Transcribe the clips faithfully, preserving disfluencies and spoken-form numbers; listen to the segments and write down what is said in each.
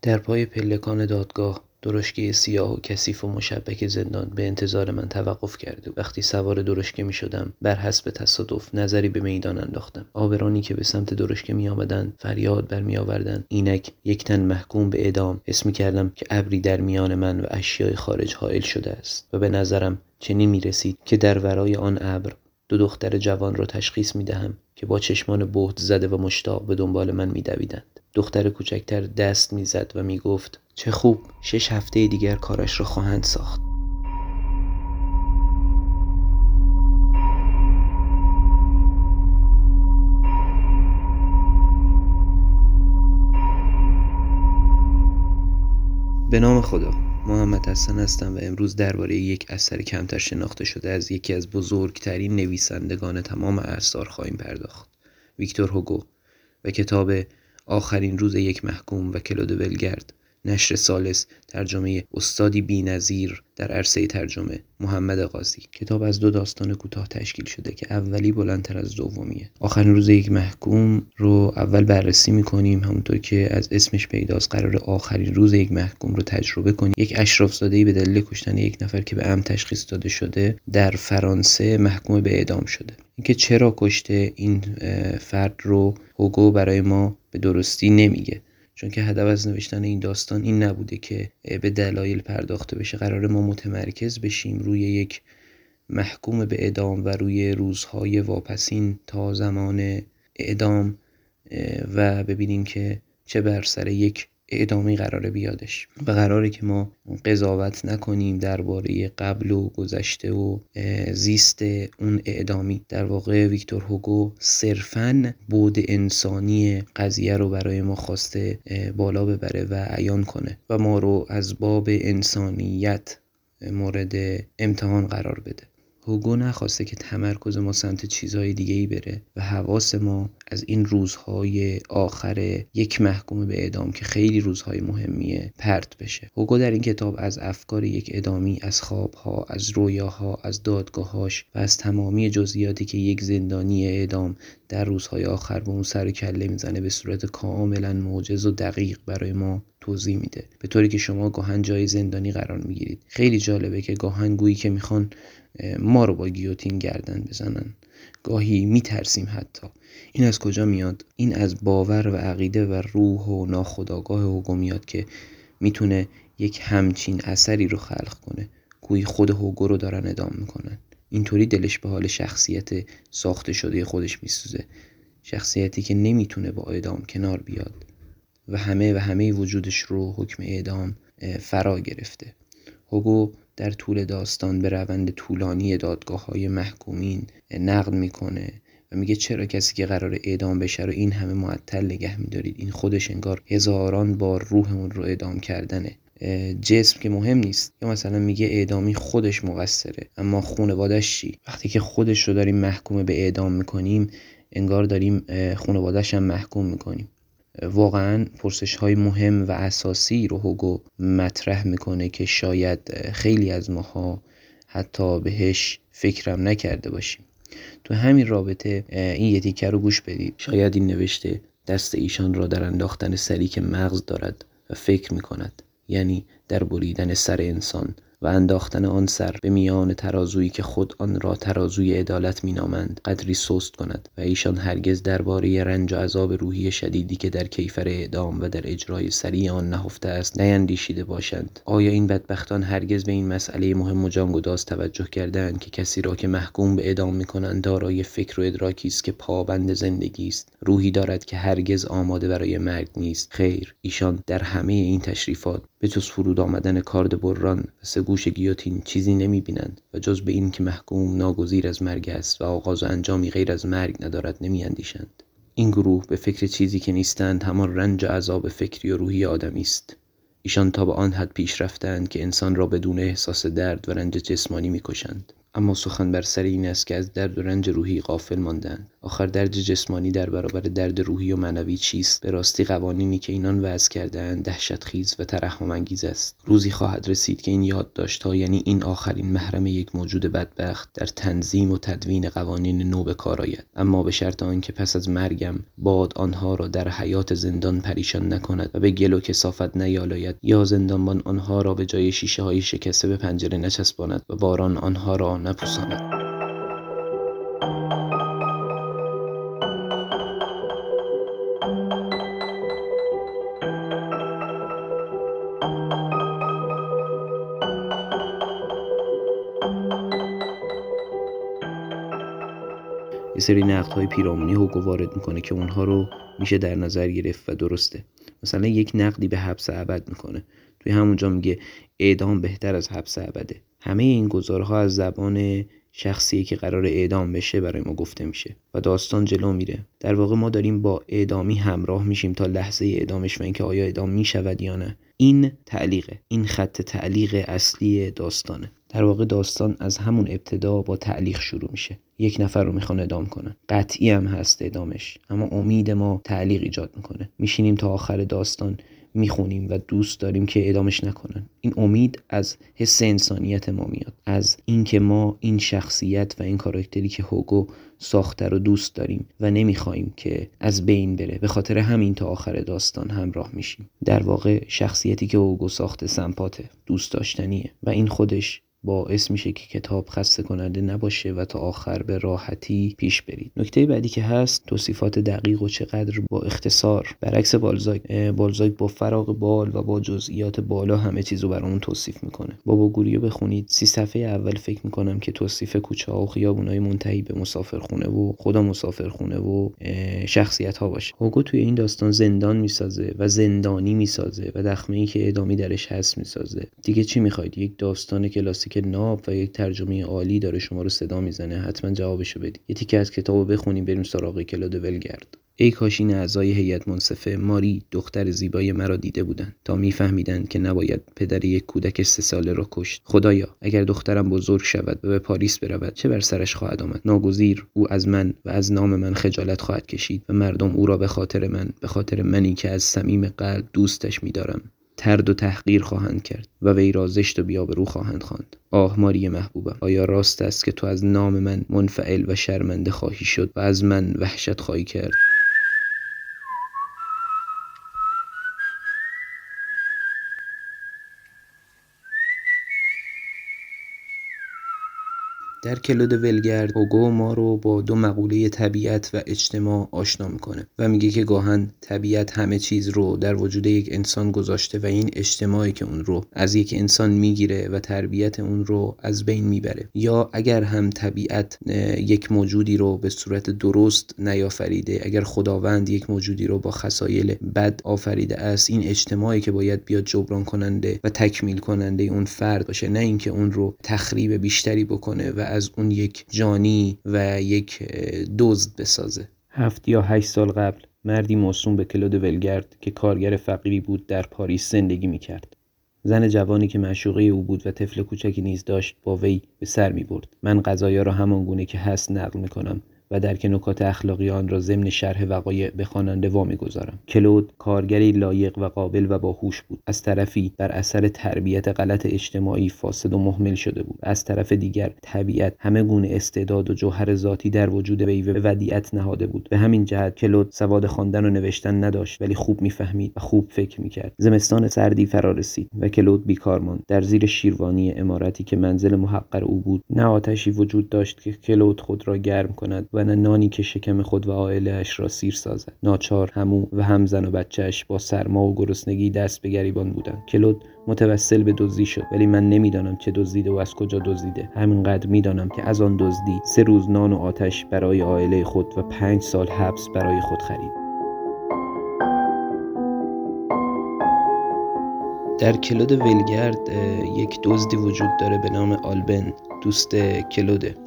در پای پلکان دادگاه درشکه سیاه و کثیف و مشبک زندان به انتظار من توقف کرد و وقتی سوار درشکه می شدم بر حسب تصادف نظری به میدان انداختم. آبرانی که به سمت درشکه می آمدند فریاد بر می آوردند اینک یک تن محکوم به اعدام. حس می کردم که ابری در میان من و اشیای خارج حائل شده است و به نظرم چنین می رسید که در ورای آن ابر دو دختر جوان را تشخیص می دهم که با چشمان بهت زده و مشتاق به دنبال من می دویدند. دختر کوچکتر دست می زد و می گفت چه خوب، شش هفته دیگر کارش را خواهند ساخت. به نام خدا. محمد حسن هستم و امروز درباره یک اثر کمتر شناخته شده از یکی از بزرگترین نویسندگان تمام اعصار خواهیم پرداخت. ویکتور هوگو و کتاب آخرین روز یک محکوم و کلود ولگرد، نشر سالس، ترجمه استادی بی‌نظیر در عرصه ترجمه محمد قاضی. کتاب از دو داستان کوتاه تشکیل شده که اولی بلندتر از دومیه. آخرین روز یک محکوم رو اول بررسی می‌کنیم، همونطور که از اسمش پیداست قرار آخرین روز یک محکوم رو تجربه کنیم. یک اشراف‌زاده‌ای به دلیل کشتن یک نفر که به عمد تشخیص داده شده در فرانسه محکوم به اعدام شده. اینکه چرا کشته این فرد رو هوگو برای ما به درستی نمیگه، چون که هدف از نوشتن این داستان این نبوده که به دلایل پرداخته بشه. قراره ما متمرکز بشیم روی یک محکوم به اعدام و روی روزهای واپسین تا زمان اعدام و ببینیم که چه بر سر یک اعدامی قراره بیادش و قراره که ما قضاوت نکنیم درباره قبل و گذشته و زیست اون اعدامی. در واقع ویکتور هوگو صرفاً بعد انسانی قضیه رو برای ما خواسته بالا ببره و عیان کنه و ما رو از باب انسانیت مورد امتحان قرار بده. هوگو نخواسته که تمرکز ما سمت چیزهای دیگه‌ای بره و حواس ما از این روزهای آخر یک محکوم به اعدام که خیلی روزهای مهمیه پرت بشه. هوگو در این کتاب از افکار یک اعدامی، از خوابها، از رویاها، از دادگاهاش و از تمامی جزئیاتی که یک زندانی اعدام در روزهای آخر به اون سر و کله میزنه به صورت کاملا موجز و دقیق برای ما توضیح میده، به طوری که شما گاهن جای زندانی قرار میگیرید. خیلی جالبه که گاهن گویی که میخوان ما رو با گیوتین گردن بزنن، گاهی میترسیم حتی. این از کجا میاد؟ این از باور و عقیده و روح و ناخودآگاه هوگو میاد که میتونه یک همچین اثری رو خلق کنه، گویی خود هوگو رو دارن اعدام میکنن. اینطوری دلش به حال شخصیت ساخته شده خودش میسوزه، شخصیتی که نمیتونه با اعدام کنار بیاد و همه و همه وجودش رو حکم اعدام فرا گرفته. هوگو در طول داستان به روند طولانی دادگاه‌های محکومین نقد میکنه و میگه چرا کسی که قرار اعدام بشه رو این همه معطل نگه میدارید؟ این خودش انگار هزاران بار روحمون رو اعدام کردنه. جسم که مهم نیست. یا مثلا میگه اعدامی خودش مقصره، اما خانواده‌اش چی؟ وقتی که خودش رو داریم محکوم به اعدام میکنیم انگار داریم خانواده‌اش هم محکوم میکنیم. واقعا پرسش های مهم و اساسی رو هوگو مطرح میکنه که شاید خیلی از ماها حتی بهش فکرم نکرده باشیم. تو همین رابطه این یه تیکه رو گوش بدید. شاید این نوشته دست ایشان را در انداختن سری که مغز دارد و فکر میکند، یعنی در بریدن سر انسان و انداختن آن سر به میان ترازویی که خود آن را ترازوی عدالت مینامند قدری سست کند و ایشان هرگز درباره رنج و عذاب روحی شدیدی که در کیفر اعدام و در اجرای سریع آن نهفته است نیندیشیده باشند. آیا این بدبختان هرگز به این مسئله مهم و جانگداز توجه کردند که کسی را که محکوم به اعدام می‌کنند دارای فکر و ادراکی است که پابند زندگی است، روحی دارد که هرگز آماده برای مرگ نیست؟ خیر، ایشان در همه این تشریفات به جز فرود آمدن کارد بران و سه گوش گیوتین چیزی نمی بینند و جز به این که محکوم ناگزیر از مرگ است و آغاز و انجامی غیر از مرگ ندارد نمی اندیشند. این گروه به فکر چیزی که نیستند همان رنج و عذاب فکری و روحی آدمی است. ایشان تا به آن حد پیش رفتند که انسان را بدون احساس درد و رنج جسمانی می کشند. اما سخن بر سر این است که از درد و رنج روحی غافل ماندند آخر درد جسمانی در برابر درد روحی و معنوی چیست؟ به راستی قوانینی که اینان وضع کرده‌اند دهشت‌خیز و ترحم انگیز است. روزی خواهد رسید که این یادداشت‌ها، یعنی این آخرین محرم یک موجود بدبخت، در تنظیم و تدوین قوانین نو به کار آید، اما به شرط آنکه پس از مرگم باد آنها را در حیات زندان پریشان نکند و به گل و کثافت نیالاید، یا زندانبان آنها را به جای شیشه های شکسته به پنجره نچسباند و باران آنها را نپوساند. یه سری نقدهای پیرامونی هوگو وارد میکنه که اونها رو میشه در نظر گرفت و درسته. مثلا یک نقدی به حبس ابد میکنه. توی همونجا میگه اعدام بهتر از حبس ابده. همه این گزارها از زبان شخصی که قرار اعدام بشه برای ما گفته میشه و داستان جلو میره. در واقع ما داریم با اعدامی همراه میشیم تا لحظه اعدامش و اینکه آیا اعدام میشود یا نه. این تعلیقه، این خط تعلیق اصلی داستانه. در واقع داستان از همون ابتدا با تعلیق شروع میشه. یک نفر رو میخوان اعدام کنن، قطعی هم هست اعدامش، اما امید ما تعلیق ایجاد میکنه. میشینیم تا آخر داستان میخونیم و دوست داریم که اعدامش نکنن. این امید از حس انسانیت ما میاد، از اینکه ما این شخصیت و این کاراکتری که هوگو ساخته رو دوست داریم و نمیخوایم که از بین بره. به خاطر همین تا آخر داستان همراه میشیم. در واقع شخصیتی که هوگو ساخته سمپاته، دوست داشتنیه و این خودش باعث میشه که کتاب خسته کننده نباشه و تا آخر به راحتی پیش برید. نکته بعدی که هست توصیفات دقیق و چقدر با اختصار. برعکس بالزاک، بالزاک با فراغ بال و با جزئیات بالا همه چیزو برامون توصیف میکنه. بابا گوریو بخونید، سی صفحه اول فکر میکنم که توصیف کوچه ها و خیابونای منتهی به مسافرخونه و خدا مسافرخونه و شخصیت ها باشه. هوگو توی این داستان زندان میسازه و زندانی میسازه و دخمه‌ای که اعدامی درش هست میسازه. دیگه چی میخواید؟ یک داستان کلاسیک که ناب و یک ترجمه عالی داره شما رو صدا میزنه. حتما جوابشو بدید. یه تیکه از کتابو بخونیم بریم سراغ کلود ولگرد. ای کاش این اعضای هیئت منصفه ماری دختر زیبای مرا دیده بودند تا میفهمیدند که نباید پدر یک کودک سه ساله را کشت. خدایا اگر دخترم بزرگ شود و به پاریس برود چه بر سرش خواهد آمد؟ ناگزیر او از من و از نام من خجالت خواهد کشید و مردم او را به خاطر من، به خاطر منی که از صمیم قلب دوستش می‌دارم، ترد و تحقیر خواهند کرد و وی را زشت و بی‌آبرو خواهند خواند. آه ماری محبوبم، آیا راست است که تو از نام من منفعل و شرمنده خواهی شد و از من وحشت خواهی کرد؟ در کلود ولگرد هوگو ما رو با دو مقوله طبیعت و اجتماع آشنا میکنه و میگه که گاهن طبیعت همه چیز رو در وجود یک انسان گذاشته و این اجتماعی که اون رو از یک انسان میگیره و تربیت اون رو از بین میبره. یا اگر هم طبیعت یک موجودی رو به صورت درست نیافریده، اگر خداوند یک موجودی رو با خصایل بد آفریده است، این اجتماعی که باید بیاد جبران کننده و تکمیل کننده اون فرد باشه، نه اینکه اون رو تخریب بیشتری بکنه و از اون یک جانی و یک دزد بسازه. هفت یا هشت سال قبل مردی موسوم به کلود ولگرد که کارگر فقیری بود در پاریس زندگی میکرد. زن جوانی که معشوقه او بود و طفل کوچکی نیز داشت با وی به سر میبرد. من قضایا را همان گونه که هست نقل میکنم و درک نکات اخلاقی آن را ضمن شرح وقایع به خواننده وامیگذارم. کلود کارگری لایق و قابل و باهوش بود. از طرفی بر اثر تربیت غلط اجتماعی فاسد و مهمل شده بود. از طرف دیگر طبیعت همه گونه استعداد و جوهر ذاتی در وجود وی به ودیعت نهاده بود. به همین جهت کلود سواد خواندن و نوشتن نداشت ولی خوب میفهمید و خوب فکر میکرد. زمستان سردی فرا رسید و کلود بیکار ماند. در زیر شیروانی عمارتی که منزل محقر او بود نه آتشی وجود داشت که کلود خود را گرم کند و نه نانی که شکم خود و عائله‌اش را سیر سازد. ناچار همو و هم زن و بچه‌اش با سرما و گرسنگی دست به گریبان بودند. کلود متوسل به دزدی شد ولی من نمیدانم چه دزدیده و از کجا دزدیده. همینقدر میدانم که از آن دزدی سه روز نان و آتش برای عائله خود و پنج سال حبس برای خود خرید. در کلود ولگرد یک دزدی وجود داره به نام آلبن، دوست کلوده.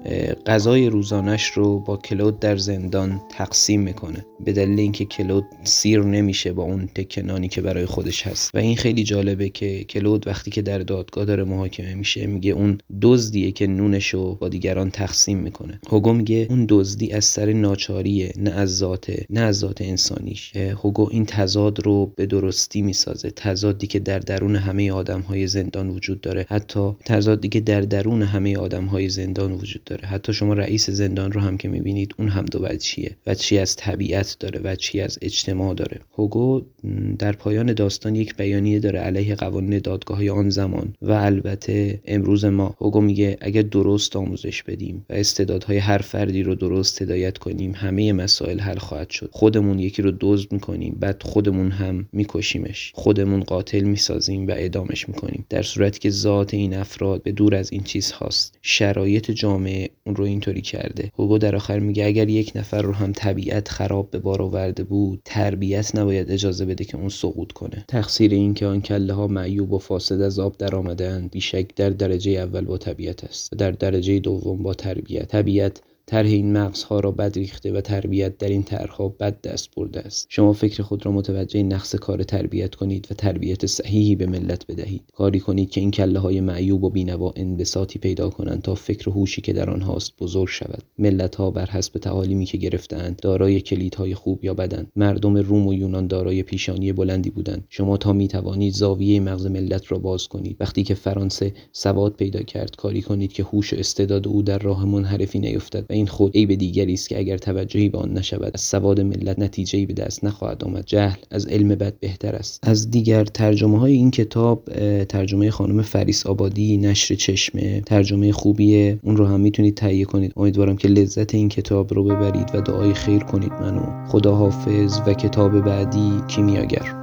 غذای روزانش رو با کلود در زندان تقسیم میکنه به دلیل اینکه کلود سیر نمیشه با اون تکه نانی که برای خودش هست. و این خیلی جالبه که کلود وقتی که در دادگاه داره محاکمه میشه میگه اون دزدیه که نونشو با دیگران تقسیم میکنه. هوگو میگه اون دزدی از سر ناچاریه، نه از ذات نه از ذات انسانیش. هوگو این تضاد رو به درستی میسازه، تضادی که در درون همه آدم‌های زندان وجود داره، حتی تضادی که در درون همه آدم‌های زندان وجود داره. حتی شما رئیس زندان رو هم که میبینید اون هم دو وجهیه، وجهی از طبیعت داره، وجهی از اجتماع داره. هوگو در پایان داستان یک بیانیه داره علیه قوانین دادگاه‌های آن زمان و البته امروز ما. هوگو میگه اگر درست آموزش بدیم و استعدادهای هر فردی رو درست هدایت کنیم، همه مسائل حل خواهد شد. خودمون یکی رو دزد میکنیم، بعد خودمون هم میکشیمش، خودمون قاتل میسازیم و اعدامش میکنیم، در صورتی که ذات این افراد به دور از این چیز هاست. شرایط جامعه اون رو اینطوری کرده. هوگو در آخر میگه اگر یک نفر رو هم طبیعت خراب به بار آورده بود، تربیت نباید اجازه بده که اون سقوط کنه. تقصیر این که آن کله ها معیوب و فاسد از آب در آمدند بیشک در درجه اول با طبیعت است و در درجه دوم با تربیت. طبیعت طرح این مغزها را بد ریخته و تربیت در این طرحها بد دست برده است. شما فکر خود را متوجه نقص کار تربیت کنید و تربیت صحیحی به ملت بدهید. کاری کنید که این کله های معیوب و بینوا انبساطی پیدا کنند تا فکر و هوشی که در آنهاست بزرگ شود. ملت ها بر حسب تعالیمی که گرفتند دارای کلیدهای خوب یا بدند. مردم روم و یونان دارای پیشانی بلندی بودند. شما تا می توانید زاویه مغز ملت را باز کنید. وقتی که فرانسه سواد پیدا کرد، کاری کنید که هوش و استعداد او در راه منحرفی نیفتد. این خود عیب دیگری است که اگر توجهی به آن نشود از سواد ملت نتیجه‌ای به دست نخواهد آمد. جهل از علم بد بهتر است. از دیگر ترجمه های این کتاب ترجمه خانم فریس آبادی، نشر چشمه، ترجمه خوبیه، اون رو هم میتونید تهیه کنید. امیدوارم که لذت این کتاب رو ببرید و دعای خیر کنید منو. خدا حافظ و کتاب بعدی کیمیاگر.